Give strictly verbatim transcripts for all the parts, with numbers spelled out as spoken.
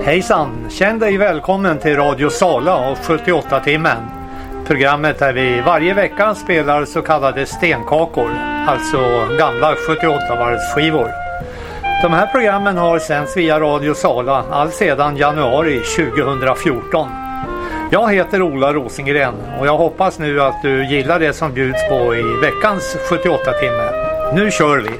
Hejsan, känn dig välkommen till Radio Sala och sjuttioåtta timmen. Programmet där vi varje vecka spelar så kallade stenkakor, alltså gamla sjuttioåtta-varvsskivor. De här programmen har sänds via Radio Sala all sedan januari tjugohundrafjorton. Jag heter Ola Rosengren och jag hoppas nu att du gillar det som bjuds på i veckans sjuttioåtta timme. Nu kör vi!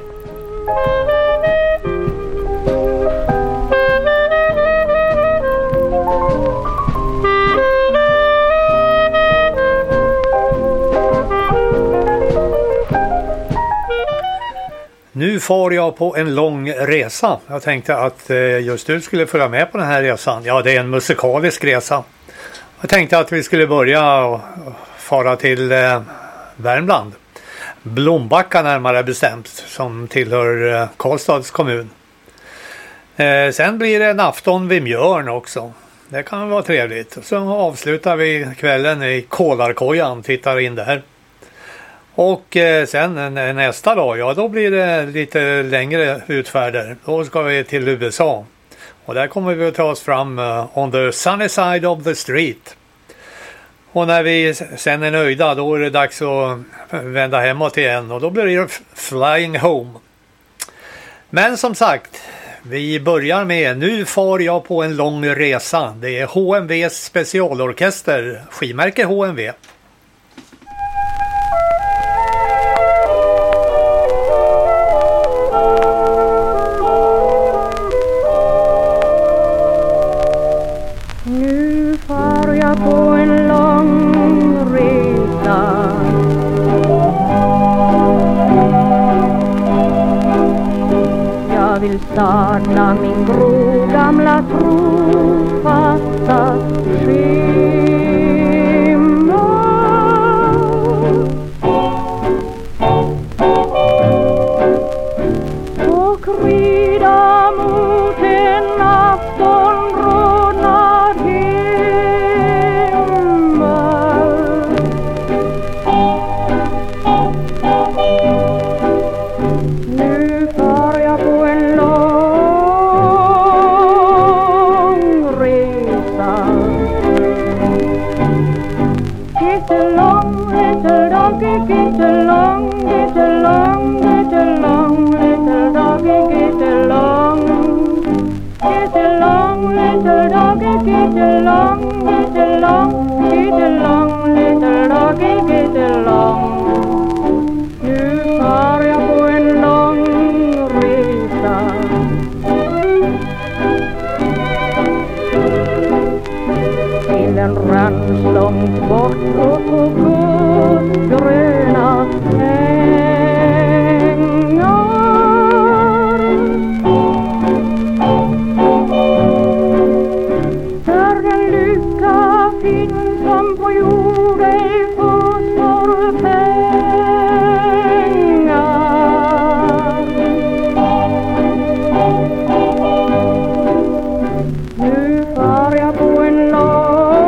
Nu får jag på en lång resa. Jag tänkte att just du skulle följa med på den här resan. Ja, det är en musikalisk resa. Jag tänkte att vi skulle börja fara till Värmland. Blombacka närmare bestämt, som tillhör Karlstads kommun. Sen blir det en afton vid Mjörn också. Det kan vara trevligt. Så avslutar vi kvällen i Kolarkojan, tittar in där. Och eh, sen nästa dag, ja då blir det lite längre utfärder. Då ska vi till U S A. Och där kommer vi att ta oss fram uh, on the sunny side of the street. Och när vi sen är nöjda, då är det dags att vända hemåt igen. Och då blir det flying home. Men som sagt, vi börjar med Nu får jag på en lång resa. Det är H M V:s specialorkester, skivmärke H M V. På en lång resa. Jag vill starta min gro gamla trofasta skimmer. Och rida mot en aftonrodnad Get along, get along, get along, little doggy, get along. Get along, little doggy, get along, get along, get along, little doggy, get along. Nu far jag på en lång resa. Till en rans långt bort och på gröna ängar. Där den lycka finns som på jorden får pengar. Nu far jag på en lång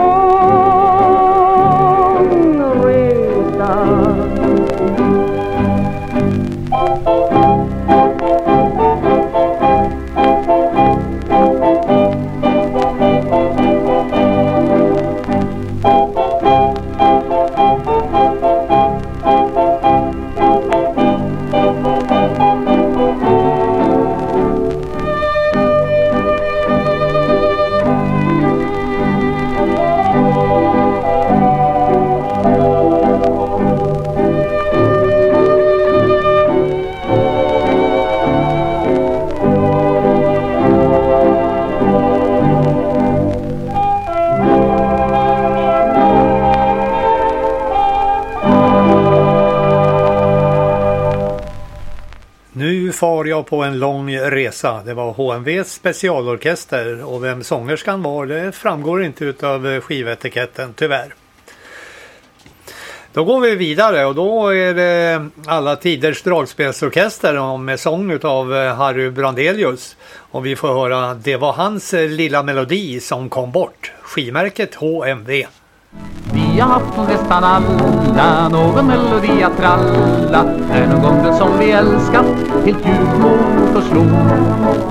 far jag på en lång resa. Det var H M V:s specialorkester och vem sångerskan var, det framgår inte utav skivetiketten, tyvärr. Då går vi vidare och då är det alla tiders dragspelsorkester med sång utav Harry Brandelius. Och vi får höra Det var hans lilla melodi som kom bort. Skivmärket H M V. Vi har haft från nästan alla någon melodi att tralla. Är någon gång den som vi älskat helt djupt mot och slog.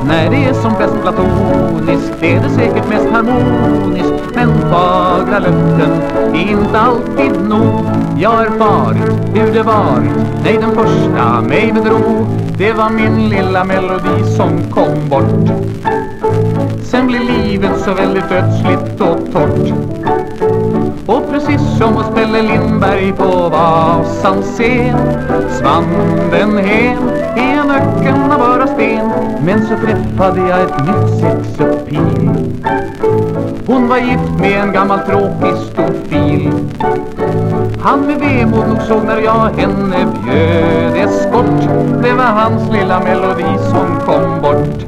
När det är som bäst platoniskt är det säkert mest harmoniskt. Men fagra löften är inte alltid nog. Jag har erfarit hur det varit. Nej, den första mig bedrog. Det var min lilla melodi som kom bort. Sen blir livet så väldigt ödsligt och torrt. Och precis som hos Pelle Lindberg på Vasans scen svann den hem i en öken av bara sten. Men så träffade jag ett nytt sexapil. Hon var gift med en gammal tråkig stofil. Han med vemod nog såg när jag henne bjöd eskort. Det var hans lilla melodi som kom bort.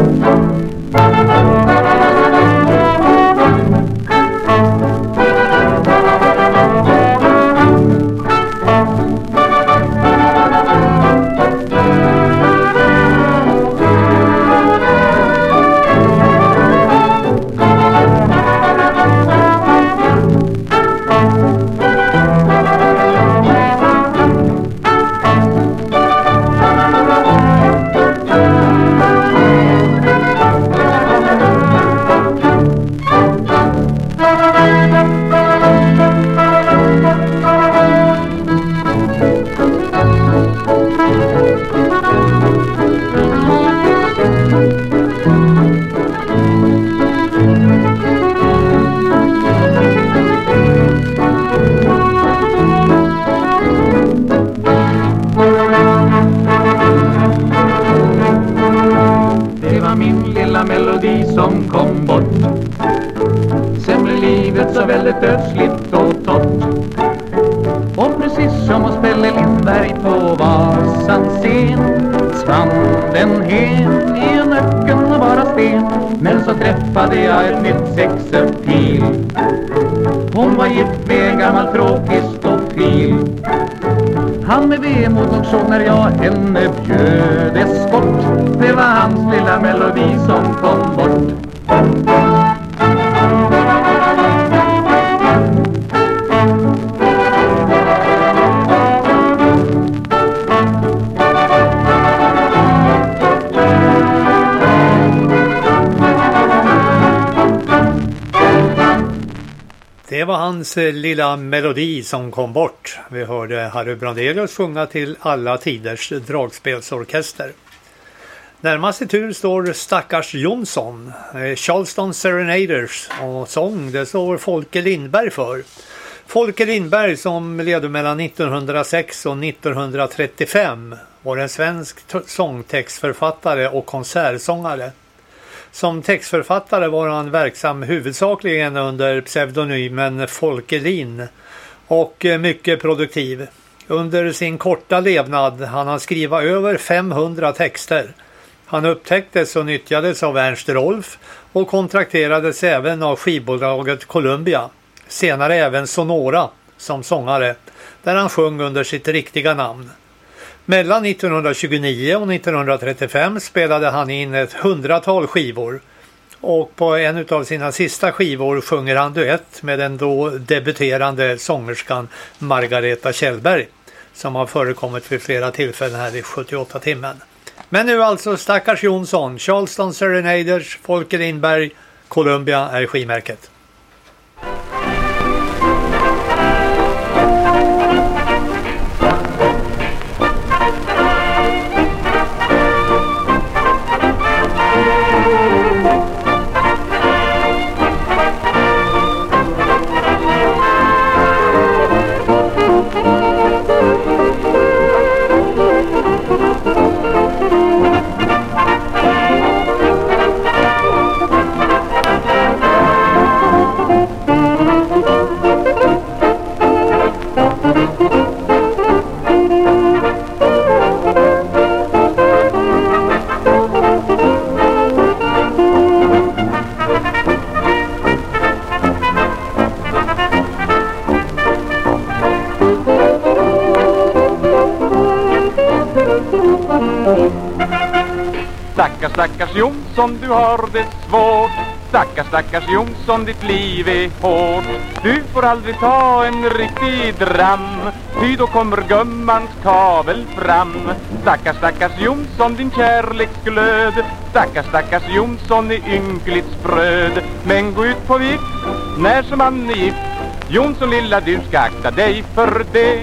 Melodi som kom bort. Sen blev livet så väldigt ödsligt och torrt. Och precis som hos Pelle Lindberg på Vasans scen svann den hem i en öken och bara sten. Men så träffade jag ett nytt sexapil. Hon var gift med en gammal tråkig stofil. Han med vemod nog såg när jag henne bjöd eskort. Det var hans lilla melodi som kom bort. Det var hans lilla melodi som kom bort. Vi hörde Harry Brandelius sjunga till alla tiders dragspelsorkester. Närmast i tur står Stackars Jonsson, Charleston Serenaders, och sång det står Folke Lindberg för. Folke Lindberg som levde mellan nittonhundrasex och nittonhundratrettiofem var en svensk sångtextförfattare och konsertsångare. Som textförfattare var han verksam huvudsakligen under pseudonymen Folkelin och mycket produktiv. Under sin korta levnad hann han skriva över femhundra texter. Han upptäcktes och nyttjades av Ernst Rolf och kontrakterades även av skivbolaget Columbia. Senare även Sonora som sångare, där han sjöng under sitt riktiga namn. Mellan nittonhundratjugonio och nittonhundratrettiofem spelade han in ett hundratal skivor. Och på en av sina sista skivor sjunger han duett med den då debuterande sångerskan Margareta Kjellberg, som har förekommit vid flera tillfällen här i sjuttioåtta timmen. Men nu alltså Stackars Jonsson, Charleston Serenaders, Folke Lindberg, Columbia är skivmärket. Stackars, stackars Jonsson, du har det svårt. Stackars, stackars Jonsson, ditt liv är hårt. Du får aldrig ta en riktig dram, ty då kommer gummans kavel fram. Stackars, stackars Jonsson, din kärleksglöd. Stackars, stackars Jonsson är ynkligt spröd. Men gå ut på vift när som man är gift. Jonsson lilla, du ska akta dig för det.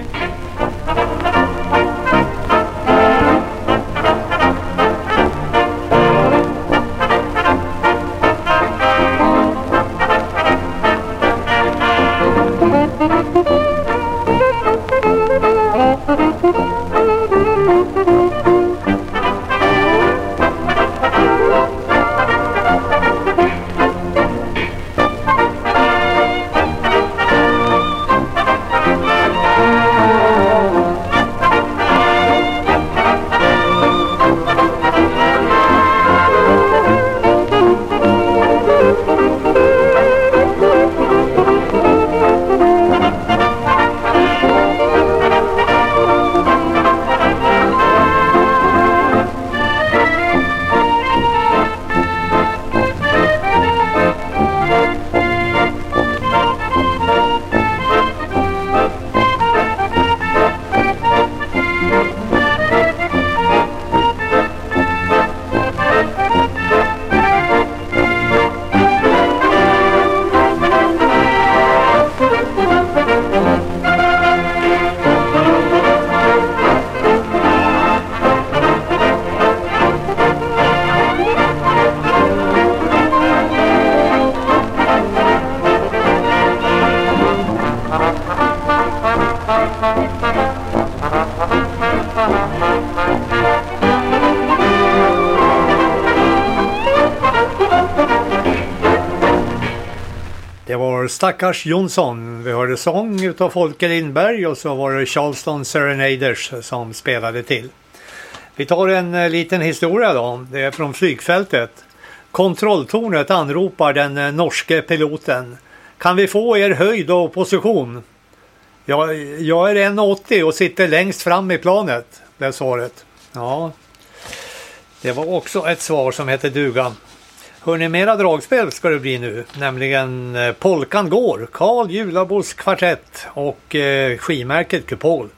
Det var Stackars Jonsson. Vi hörde sång utav Folke Lindberg och så var det Charleston Serenaders som spelade till. Vi tar en eh, liten historia då. Det är från flygfältet. Kontrolltornet anropar den eh, norske piloten. Kan vi få er höjd och position? Jag, jag är en komma åttio och sitter längst fram i planet. Det är svaret. Ja, det var också ett svar som heter duga. Hörrni, mera dragspel ska det bli nu. Nämligen eh, Polkan går, Carl Julabos kvartett och eh, skimärket Kupol.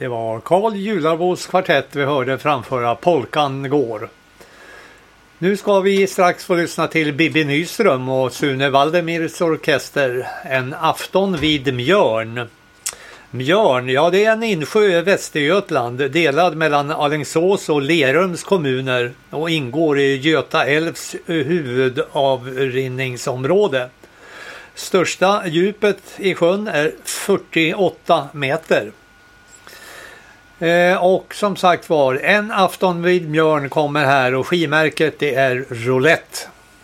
Det var Carl Jularbos kvartett vi hörde framföra Polkan går. Nu ska vi strax få lyssna till Bibi Nyström och Sune Valdemirs orkester, En afton vid Mjörn. Mjörn, ja det är en insjö i Västergötland delad mellan Alingsås och Lerums kommuner och ingår i Göta älvs huvudavrinningsområde. Största djupet i sjön är fyrtioåtta meter. Eh, och som sagt var, En afton vid Mjörn kommer här och skimärket det är Roulette.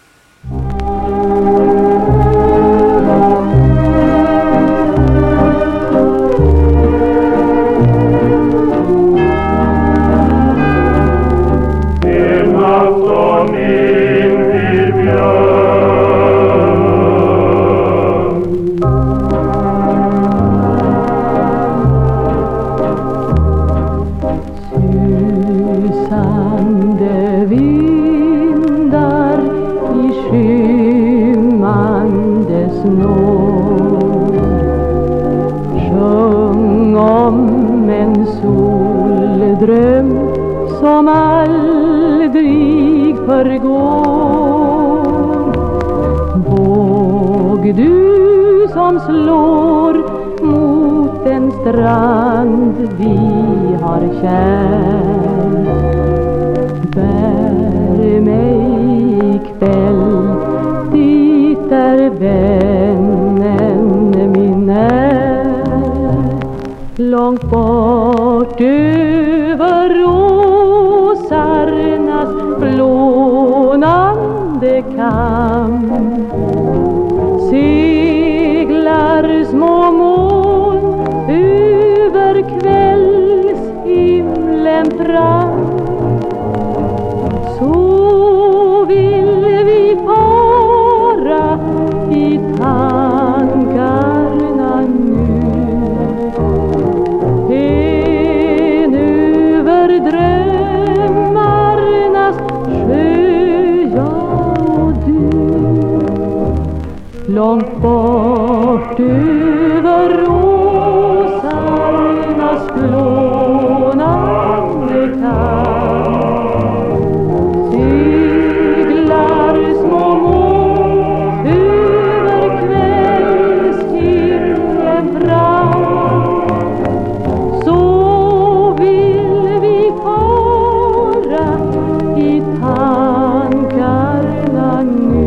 En afton in vid Mjörn. Susande vindar i skymmande snår. Sjung om en soldröm som aldrig förgår. Våg du som slår mot en strand vi har kär. Bär mig ikväll dit där vännen min är. Långt bort över rosarnas blånande kam seglar små moln över kvällshimlen fram. Så vill vi fara i tankarna nu. En över drömmarnas sjö, jag och du. Långt bort över rosarnas blånande kam seglar små moln över kvällshimlen fram. Så vill vi fara i tankarna nu.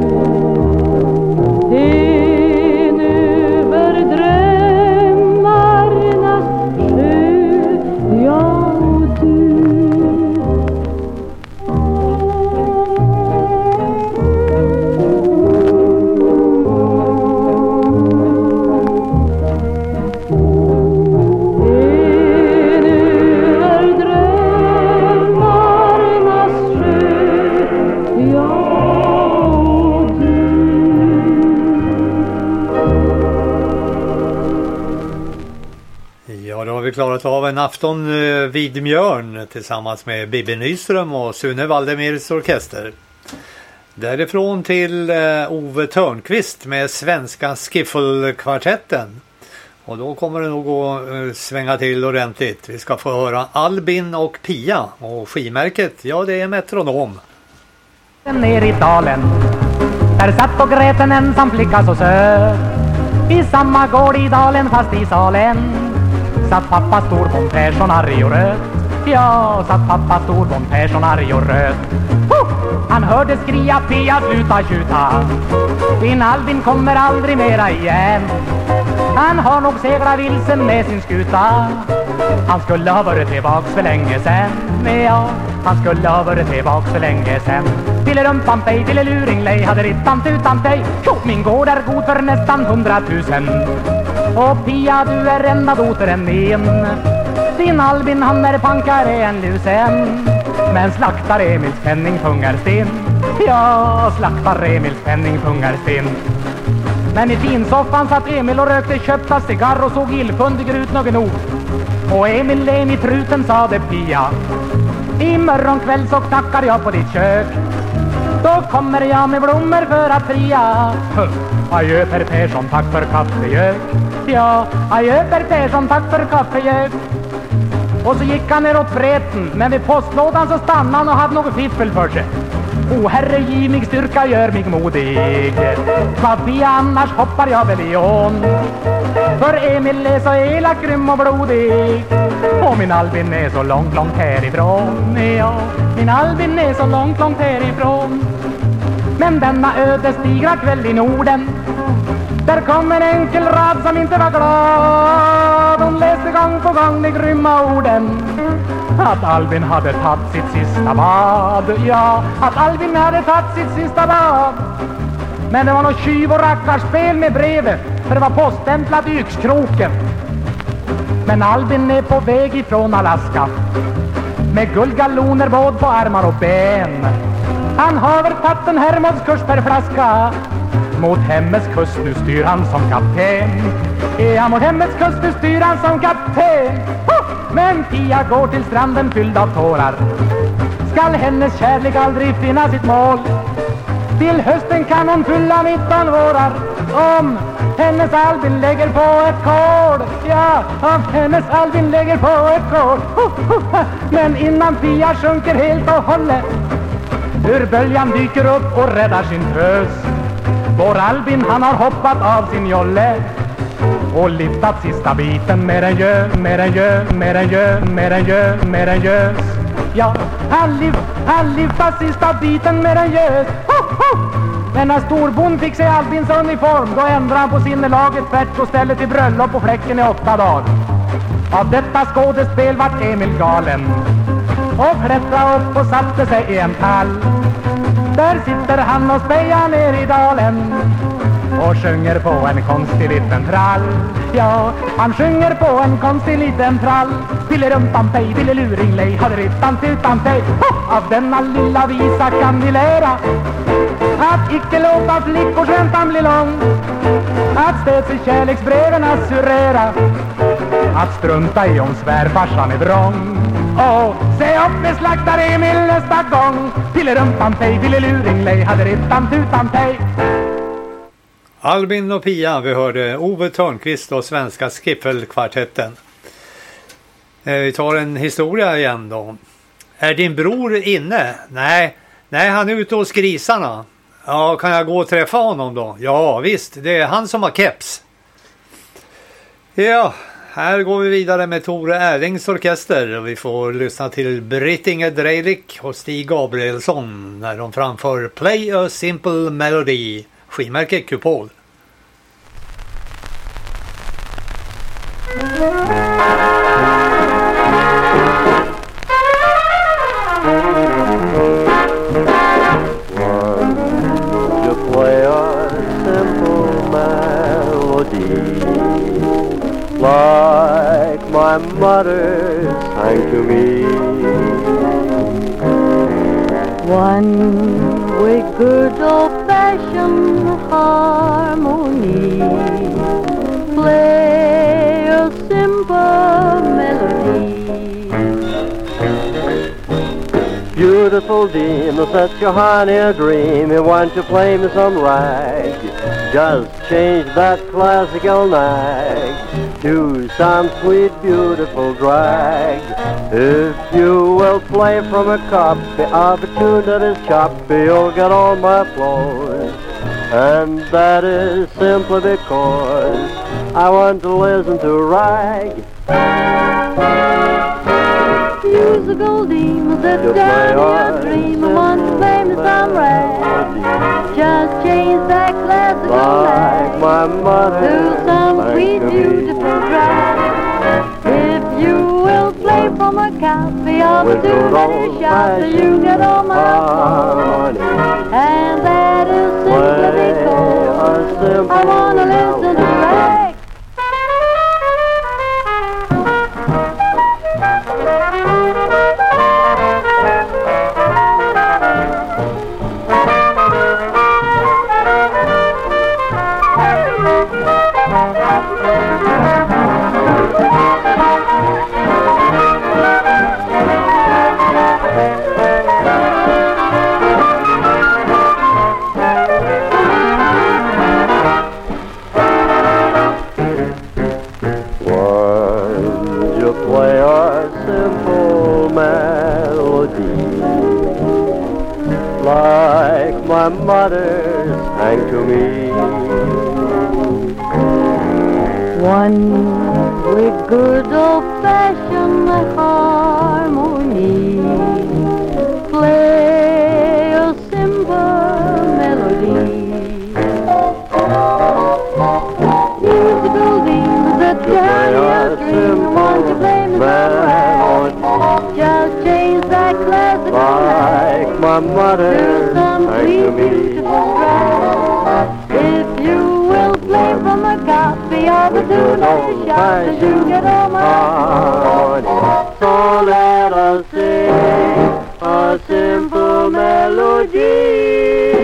En över drömmarnas sjö, jag och du. En över drömmarnas sjö, jag och du. Ja, då har vi klarat av En afton eh, vid Mjörn tillsammans med Bibi Nyström och Sune Valdemirs orkester. Därifrån till eh, Ove Törnqvist med Svenska Skiffelkvartetten. Och då kommer det nog att eh, svänga till ordentligt. Vi ska få höra Albin och Pia och skimärket, ja det är Metronom. Ner i dalen, där satt och grät en ensam flicka så söt. I samma gård i dalen fast i salen satt pappa Storbond Persson arg och röd. Ja, satt pappa Storbond Persson arg och röd. Ho! Han hörde skria Pia sluta tjuta. Din Albin kommer aldrig mera igen. Han har nog seglat vilsen med sin skuta. Han skulle ha varit tillbaks för länge sen. Ja, han skulle ha varit tillbaks för länge sen. Ville rumpan pej, ville luring lej, hade rittan tutan pej. Jo, min gård är god för nästan hundratusen. Och Pia, du är enda doteren min. Din Albin, han är pankare en lusen. Men slaktar Emils penning pungar sten. Ja, slaktar Emils penning pungar sten. Men i finsoffan satt Emil och rökte köpta cigarr och såg illfundig ut någon ord. Och Emil lem i truten, sade Pia. Imorgon kväll så knackar jag på ditt kök. Då kommer jag med blommor för att fria. Adjö Per Persson, tack för kaffejök. Ja, adjö Per Persson, tack för kaffejök. Och så gick han neråt Vreten, men vid postlådan så stannade han och hade något fiffel för sig. O herre, giv mig styrka, gör mig modig. Vad vi annars hoppar jag väl i ån. För Emil är så elak, grym och blodig. Och min Albin är så långt, långt härifrån. Ja, min Albin är så långt, långt härifrån. Men denna ödesdigra kväll i Norden, där kom en enkel rad som inte var glad. Hon läste gång på gång de grymma orden att Albin hade tagit sitt sista bad. Ja, att Albin hade tagit sitt sista bad. Men det var något tjuv- och rackarspel med brevet, för det var poststämplat i Yxkroken. Men Albin är på väg ifrån Alaska med guldgalloner både på armar och ben. Han har väl tagit en Hermodskurs per flaska. Mot hemmets kust nu styr han som kapten. Ja, mot hemmets kust nu styr han som kapten. Men Pia går till stranden fylld av tårar. Skall hennes kärlek aldrig finna sitt mål? Till hösten kan hon fylla nitton vårar. Om hennes Albin lägger på ett kord. Ja, om hennes Albin lägger på ett kord. Men innan Pia sjunker helt och hållet, ur böljan dyker upp och räddar sin tös. Vår Albin, han har hoppat av sin jolle och lyftat sista biten med en jö, med en jö, med en jö, med en jö, med en gös. Ja, han, lyft, han lyftat sista biten med en gös. Ho, ho! Men när storbond fick sig Albins uniform, då ändrade han på sinnelaget tvärt och ställde till bröllop på fläcken i åtta dagar. Av detta skådespel vart Emil galen och klättrade upp och satte sig i en pall. Där sitter han och spejar ner i dalen och sjunger på en konstig liten trall. Ja, han sjunger på en konstig liten trall. Pillerumpan-pej, pilleluringlej, hade rittan tutan pej. Av denna lilla visa kan vi lära att icke låta flickors väntan bli lång, att stöts i kärleksbreven assurera, att strunta i om svärfarsan är vrång. Åh, se upp med slaktar Emil nästa gång. Pillerumpan-pej, pilleluringlej, hade rittan tutan pej. Albin och Pia, vi hörde Ove Törnqvist och Svenska Skiffelkvartetten. Eh, vi tar en historia igen då. Är din bror inne? Nej, nej han är ute hos grisarna. Ja, kan jag gå och träffa honom då? Ja, visst, det är han som har keps. Ja, här går vi vidare med Tore Erlings orkester och vi får lyssna till Britt Inge Dreilik och Stig Gabrielsson när de framför Play a Simple Melody, skivmärke Kupol. Play a simple melody like my mother sang to me. One with good old-fashioned harmony. Play a simple melody. Beautiful Dean, such a honey dream. You want to play me some rag? Just change that classical nag to some sweet, beautiful drag. If you will play from a copy of a tune that is choppy, you'll get all my applause. And that is simply because I want to listen to rag. Use the Goldine, sit down in your dream. I want to play me some rag. Just change that classical like my mother to some sweet, beautiful drag. If you will play from a copy of a tune that is shot, so you get all my applause. And that is simply because I want to listen to rag. my mother sang to me. One with good old-fashioned harmony, play a simple melody. Musical themes that carry a string, want to play me some just change that classical like my mother to some sang sweet, to me. beautiful strand. If you will play from a copy of a tune of the shop, as you get all my harmony. So let us sing a simple melody.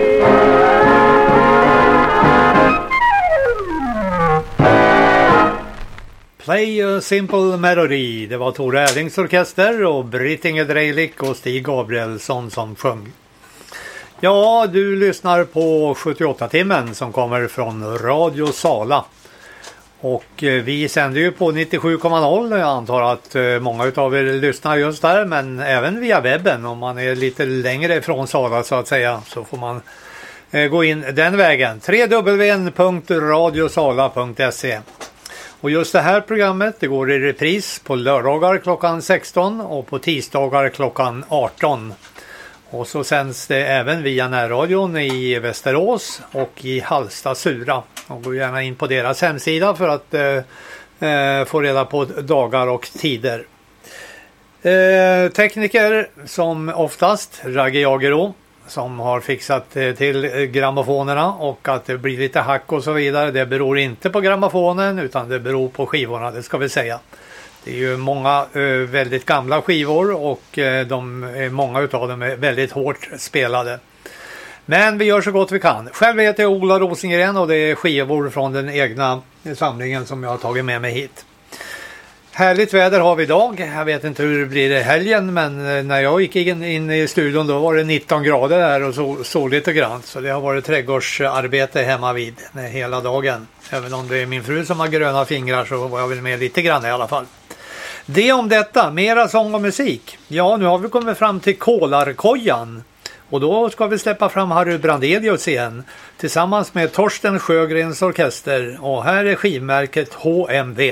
Play a Simple Melody. Det var Tore Erlings orkester och Britt-Inger Drejlik och Stig Gabrielsson som sjöng. Ja, du lyssnar på sjuttioåtta-timmen som kommer från Radio Sala. Och vi sänder ju på nittiosju komma noll. Jag antar att många utav er lyssnar just där, men även via webben. Om man är lite längre ifrån Sala så att säga, så får man gå in den vägen. w w w punkt radiosala punkt se. Och just det här programmet, det går i repris på lördagar klockan sexton och på tisdagar klockan arton. Och så sänds det även via närradion i Västerås och i Halsta Sura. Och gå gärna in på deras hemsida för att eh, få reda på dagar och tider. Eh, tekniker som oftast, Ragge Jagero, som har fixat till grammofonerna, och att det blir lite hack och så vidare. Det beror inte på grammofonen utan det beror på skivorna, det ska vi säga. Det är ju många ö, väldigt gamla skivor och ö, de, många utav dem är väldigt hårt spelade. Men vi gör så gott vi kan. Själv heter jag Ola Rosengren och det är skivor från den egna samlingen som jag har tagit med mig hit. Härligt väder har vi idag. Jag vet inte hur det blir i helgen, men när jag gick in, in i studion då var det nitton grader där och så, soligt och grant. Så det har varit trädgårdsarbete hemma vid hela dagen. Även om det är min fru som har gröna fingrar så var jag väl med lite grann i alla fall. Det om detta, mera sång och musik. Ja, nu har vi kommit fram till Kolarkojan. Och då ska vi släppa fram Harry Brandelius igen tillsammans med Torsten Sjögrens orkester. Och här är skivmärket H M V.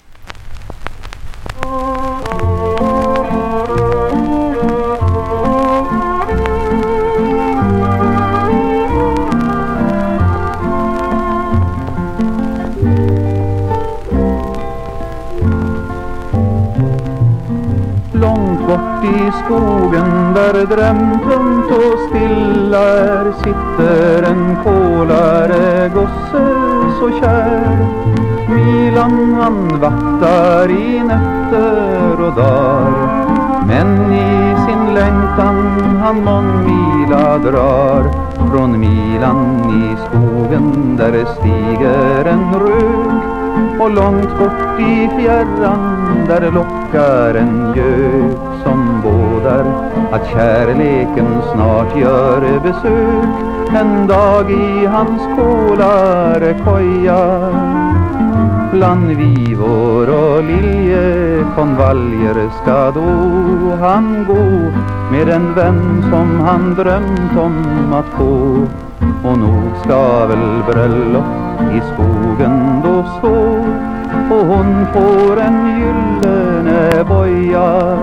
Långt bort i skogen där drömtomt och stilla är sitter en kolare gosse så kär. Milan han vaktar i nätter och dagar, men i sin längtan han mångmila drar. Från Milan i skogen där stiger en rök, och långt bort i fjärran där lockar en gök som bådar att kärleken snart gör besök. En dag i hans kolare koja, bland vivor och liljekonvaljer ska då han gå med en vän som han drömt om att få. Och nog ska väl bröllop i skogen då stå, och hon får en gyllene boja.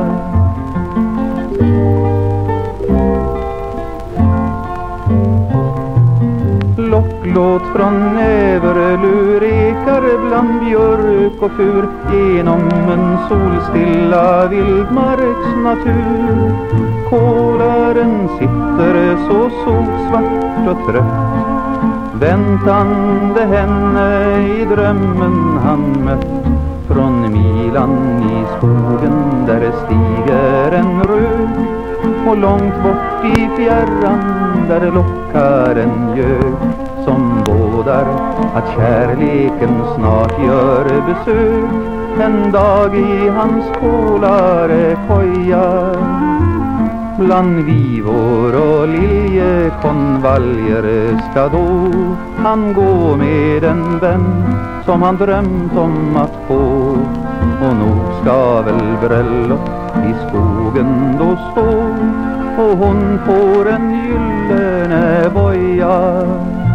Locklåt från Näverlur ekar bland björk och fur genom en solstilla vildmarksnatur. Kolaren sitter så solsvart och trött, väntande henne i drömmen han mött. Från Milan i skogen där stiger en rök, och långt bort i fjärran där lockar en gök som bådar att kärleken snart gör besök. En dag i hans kolare koja, bland vivor och liljekonvaljer ska då han gå med en vän som han drömt om att få. Och nog ska väl bröllop i skogen då stå, och hon får en gyllene boja.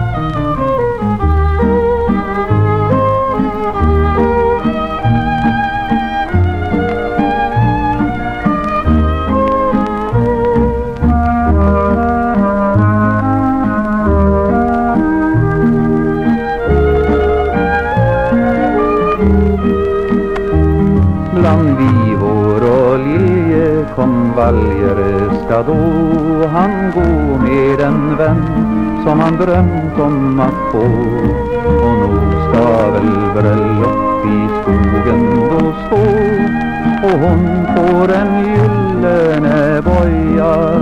Bland vivor och liljekonvaljer ska då han gå med en vän som han drömt om att få. Och nog ska väl bröllop i skogen då stå, och hon får en gyllene boja.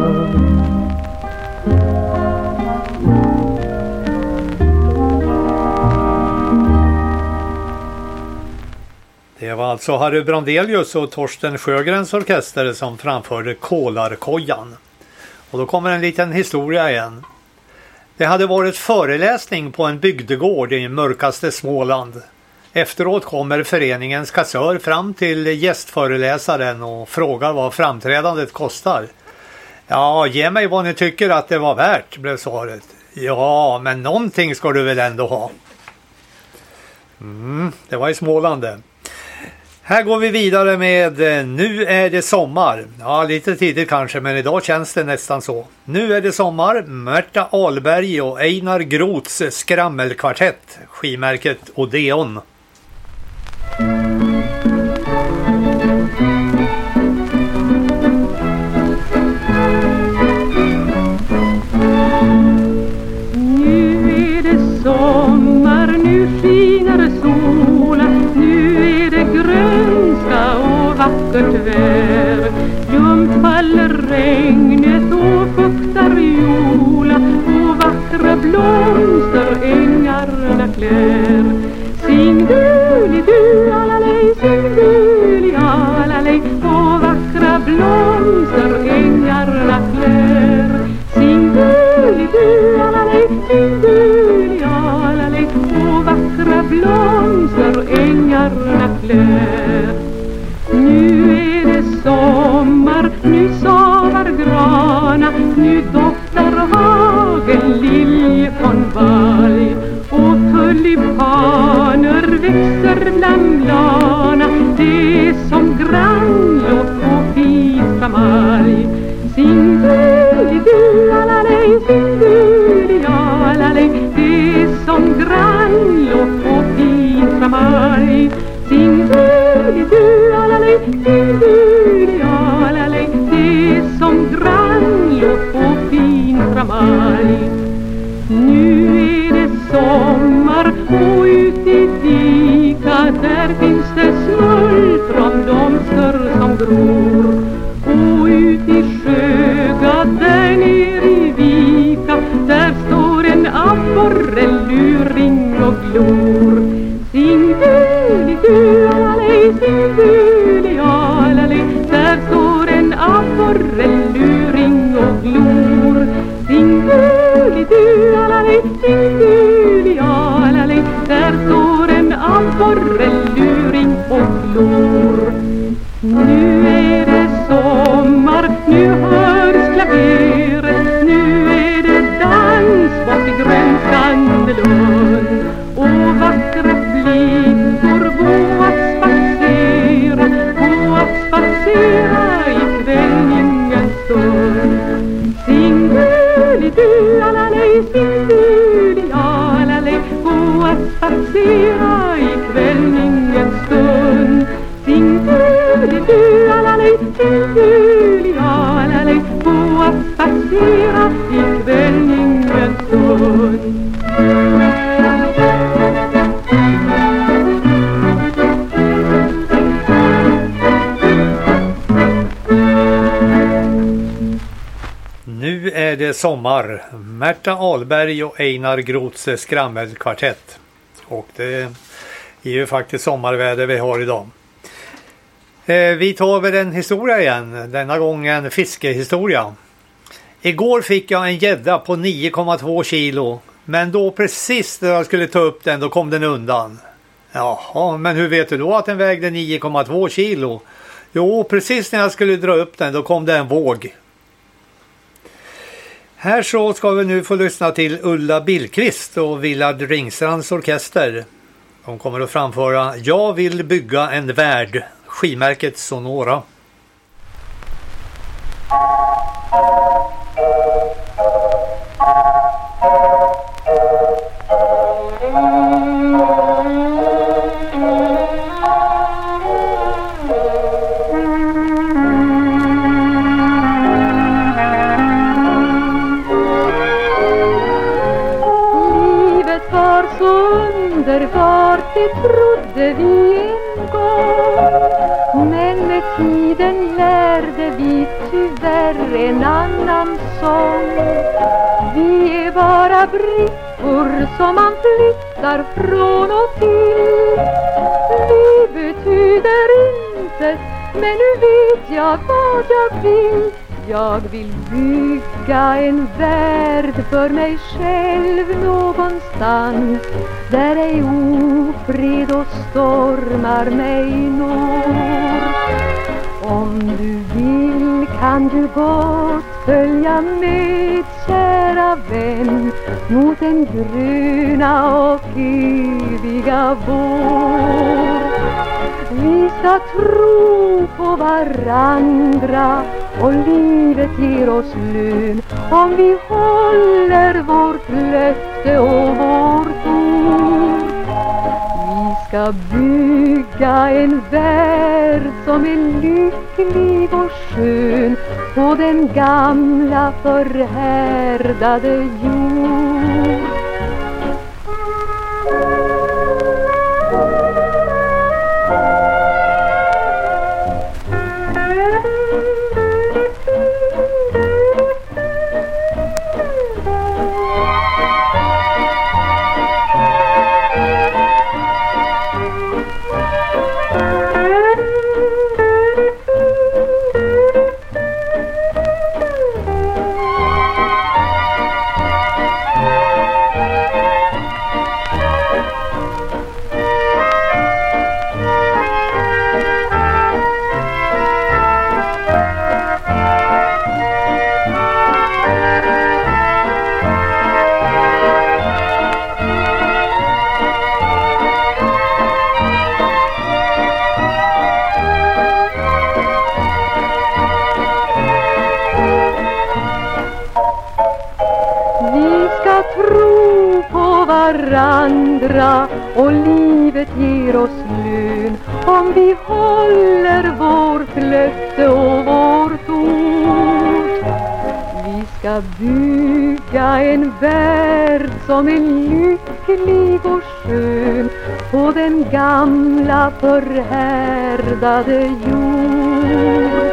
Det var alltså Harry Brandelius och Torsten Sjögrens orkester som framförde Kolarkojan. Och då kommer en liten historia igen. Det hade varit föreläsning på en bygdegård i mörkaste Småland. Efteråt kommer föreningens kassör fram till gästföreläsaren och frågar vad framträdandet kostar. Ja, ge mig vad ni tycker att det var värt, blev svaret. Ja, men någonting ska du väl ändå ha. Mm, det var i Småland det. Här går vi vidare med Nu är det sommar. Ja, lite tidigt kanske, men idag känns det nästan så. Nu är det sommar. Märta Ahlberg och Einar Groths skrammelkvartett. Skimärket Odeon. Nu är det sommar, nu skiner solen, nu är det grönska och vackert väder. Ljumt faller regnet och fuktar jola, och vackra blomster ängarna klär. Sing duli du alalej, sing duli alalej, och vackra blomster ängarna klär. Sing duli du alalej, sing duli alalej, och vackra blomster ängarna klär. Nu är det sommar, nu savar grana, nu doftar hagen liljekonvalj, och tulipaner växer bland blana. Det är som grannlåt på första maj. Sing duli du alalej, sing duli alalej, det är som grannlåt på första maj. Sing duli du alalej, sing duli alalej, det är som grannlåt på första maj. Nu är det sommar och ute i dika, där finns det smultronblomster som gror. Och ut i Sjöga, där ner i Vika, där står en abborre luring och glor. Sing duli du alalej, sing duli alalej, där står en abborre luring och glor. Sing duli du alalej, sing duli alalej, där står en abborre luring och glor. Nu är det sommar, nu hörs klaveret, nu är det dans bort i grönskande lund. Och vackra flickor gå att spacera, gå att spacera i kvällningens stund. Sing duli du alalej, sing duli alalej, gå att spacera i kvällningens stund. Sing duli du alalej, sing duli alalej, gå att spacera i kvällningens stund. Nu är det sommar. Märta Ahlberg och Einar Groths skrammelkvartett. Och det är ju faktiskt sommarväder vi har idag. Eh, vi tar väl en historia igen. Denna gång en fiskehistoria. Igår fick jag en gädda på nio komma två kilo. Men då precis när jag skulle ta upp den, då kom den undan. Jaha, men hur vet du då att den vägde nio komma två kilo? Jo, precis när jag skulle dra upp den, då kom det en våg. Här så ska vi nu få lyssna till Ulla Billqvist och Willard Ringstrands orkester. De kommer att framföra Jag vill bygga en värld, skivmärket Sonora. Underbart, det trodde vi en gång. Men med tiden lärde vi tyvärr en annan sång. Vi är bara brickor som man flyttar från och till. Vi betyder inte, men nu vet jag vad jag vill. Jag vill bygga en värld för mig själv någonstans, där ej ofred och stormar mig når. Om du vill kan du gott följa med, kära vän, mot den gröna och eviga vår. Vi ska tro på varandra och livet ger oss lön om vi håller vårt löfte och vårt ord. Vi ska bygga en värld som är lycklig och skön på den gamla förhärdade jord. Varandra och livet ger oss lön om vi håller vårt löfte och vårt ord. Vi ska bygga en värld som är lycklig och skön på den gamla förhärdade jord.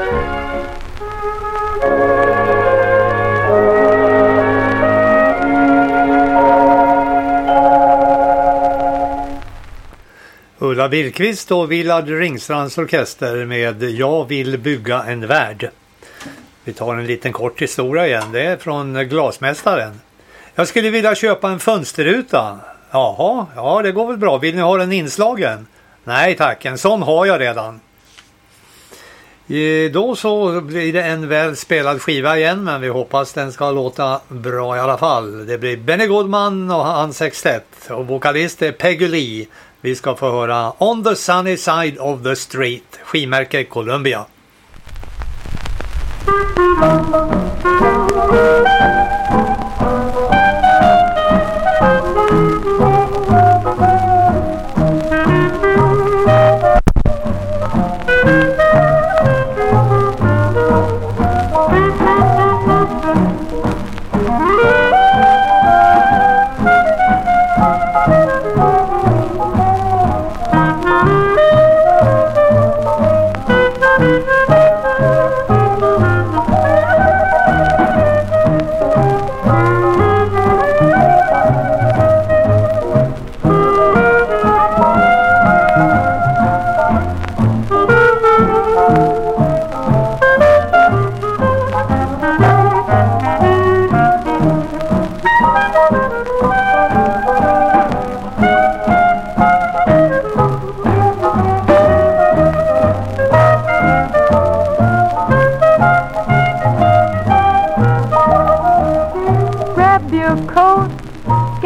Ulla Billqvist och Willard Ringstrands orkester med Jag vill bygga en värld. Vi tar en liten kort historia igen. Det är från Glasmästaren. Jag skulle vilja köpa en fönsterruta. Jaha, ja det går väl bra. Vill ni ha den inslagen? Nej tack, en sån har jag redan. Då så blir det en väl spelad skiva igen, men vi hoppas den ska låta bra i alla fall. Det blir Benny Goodman och hans sextett och vokalist är Peggy Lee. Vi ska få höra On the Sunny Side of the Street, skivmärke Columbia.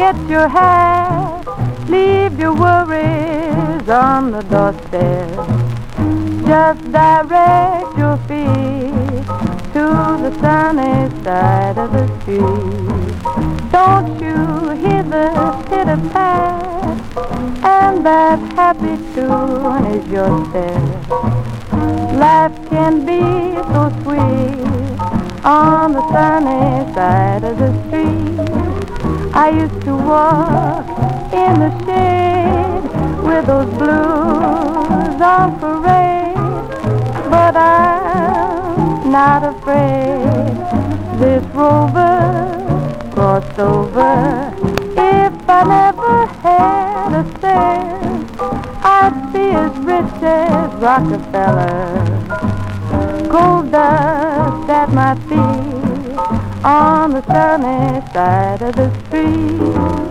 get your hat, leave your worries on the doorstep. Just direct your feet to the sunny side of the street. Don't you hear the pitter-pat? And that happy tune is your step. Life can be so sweet on the sunny side of the street. I used to walk in the shade with those blues on parade, but I'm not afraid. This rover crossed over. If I never had a cent, I'd be as rich as Rockefeller. Gold dust at my feet on the sunny side of the street.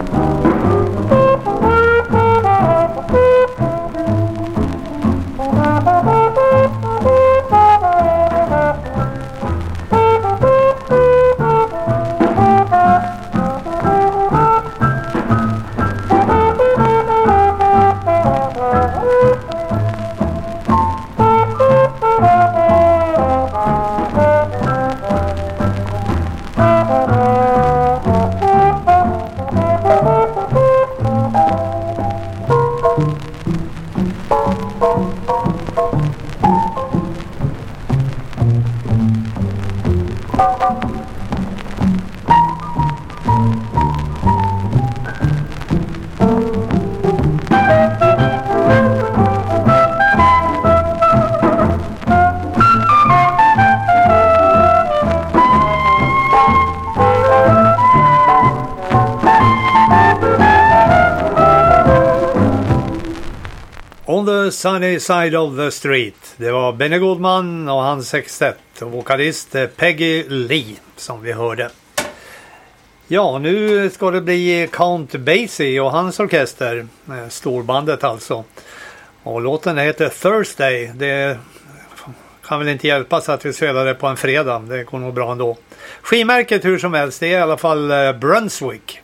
Sunny Side of the Street. Det var Benny Goodman och hans sextett och vokalist Peggy Lee som vi hörde. Ja, nu ska det bli Count Basie och hans orkester, storbandet alltså. Och låten heter Thursday. Det kan väl inte hjälpa så att vi spelar det på en fredag. Det går nog bra ändå. Skimärket hur som helst, det är i alla fall Brunswick.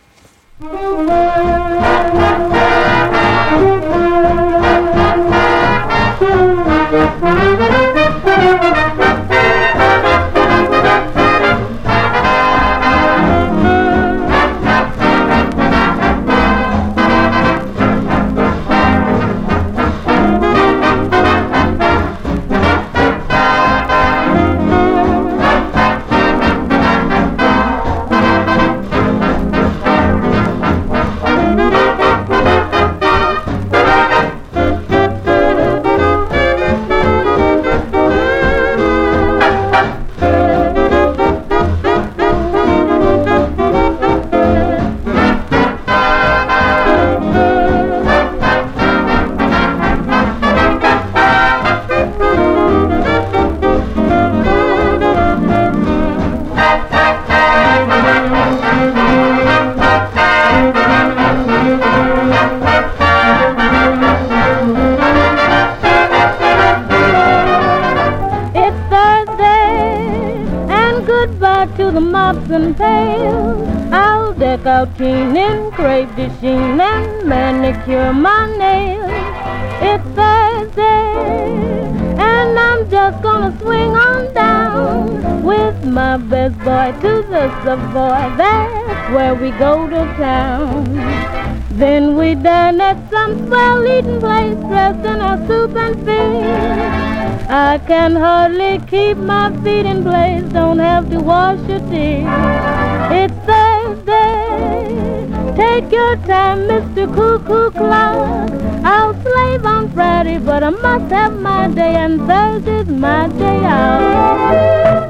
Out cleaning, crepe dishing, and manicure my nails. It's Thursday, and I'm just gonna swing on down with my best boy to the Savoy. That's where we go to town. Then we dine at some swell eating place, dressed in our soup and fish. I can hardly keep my feet in place, don't have to wash your teeth. It's Thursday, take your time, Mister Cuckoo Clock. I'll slave on Friday, but I must have my day, and Thursday's my day out.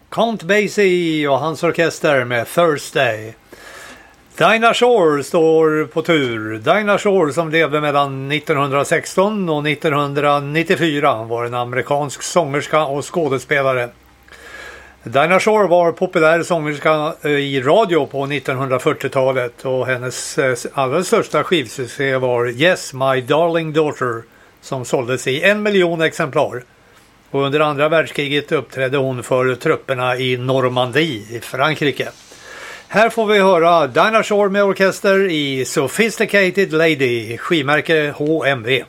Count Basie och hans orkester med Thursday. Dinah Shore står på tur. Dinah Shore som levde mellan nittonhundrasexton och nittonhundranittiofyra var en amerikansk sångerska och skådespelare. Dinah Shore var populär sångerska i radio på nittonhundrafyrtiotalet och hennes allra största skivsuccé var Yes, My Darling Daughter som såldes i en miljon exemplar. Och under andra världskriget uppträdde hon för trupperna i Normandie i Frankrike. Här får vi höra Dinah Shore med orkester i Sophisticated Lady, skivmärke H M V.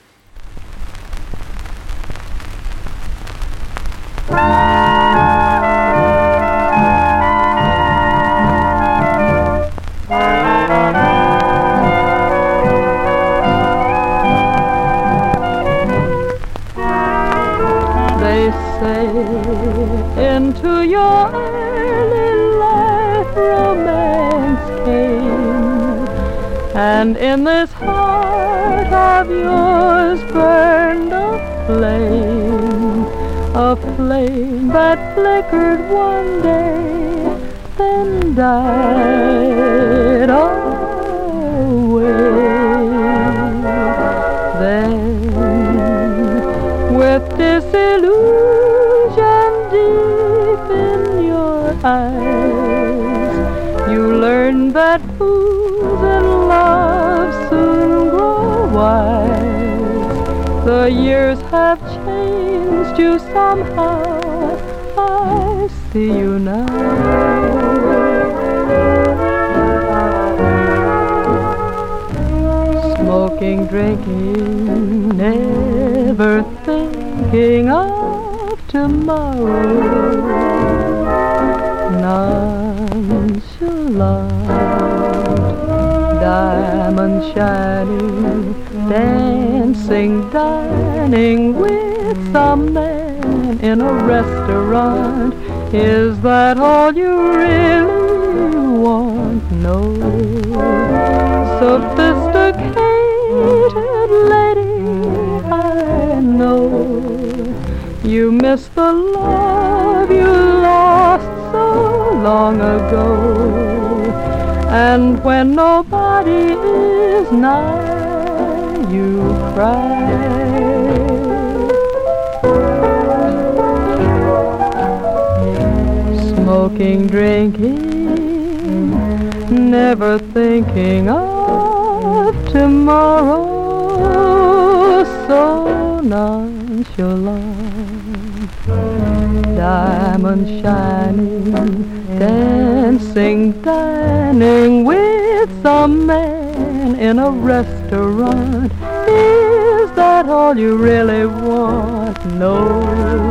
They say into your early life romance came, and in this heart of yours burned a flame, a flame that flickered one day, then died away. Then, with disillusion deep in your eyes, you learn that fools in love soon grow wise. The years have changed you somehow, I see you now. Smoking, drinking, never thinking of tomorrow. Nonchalant, diamond shining, dancing, dining with some man in a restaurant. Is that all you really want? No. Sophisticated lady, I know you miss the love you lost so long ago. And when nobody is nigh, you cry. Smoking, drinking, never thinking of tomorrow. So nonchalant, diamond shining, dancing, dining with some man in a restaurant. Is that all you really want? No.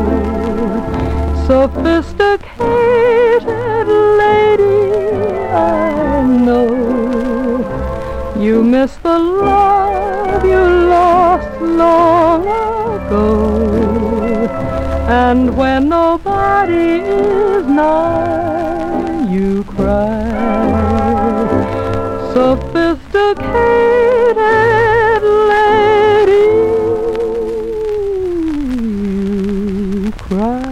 Sophisticated lady, I know you miss the love you lost long ago. And when nobody is nigh, you cry. Sophisticated lady, you cry.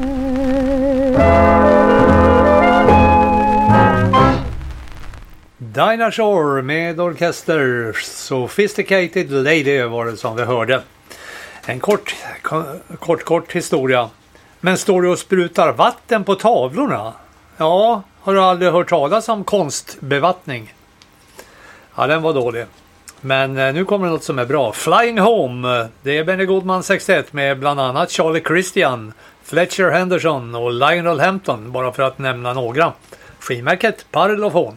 Dinah Shore med orkester, Sophisticated Lady var det som vi hörde. En kort, kort, kort historia. Men står du och sprutar vatten på tavlorna? Ja, har du aldrig hört talas om konstbevattning? Ja, den var dålig. Men nu kommer något som är bra. Flying Home, det är Benny Goodman sextioett med bland annat Charlie Christian, Fletcher Henderson och Lionel Hampton, bara för att nämna några. Skivmärket Parlophone.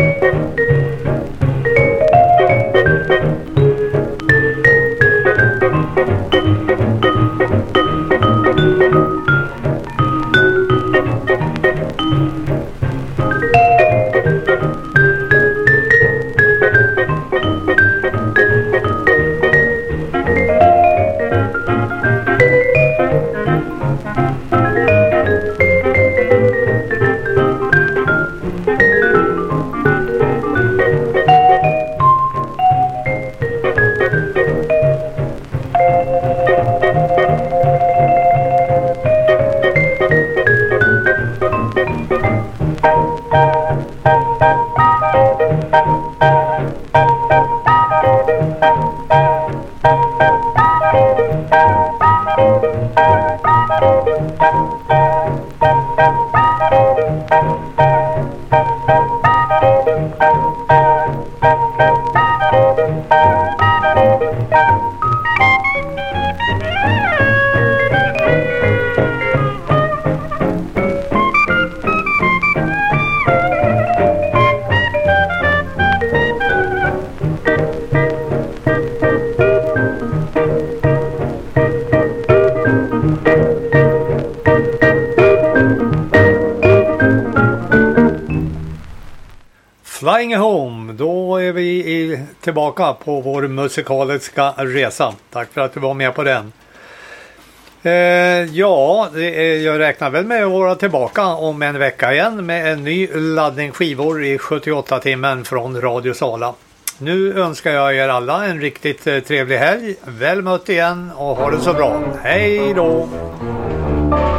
Flying Home, då är vi i, tillbaka på vår musikaliska resa. Tack för att du var med på den. Eh, ja, det är, jag räknar väl med att vara tillbaka om en vecka igen med en ny laddning skivor i sjuttioåtta timmen från Radio Sala. Nu önskar jag er alla en riktigt eh, trevlig helg. Väl mött igen och ha det så bra. Hej då!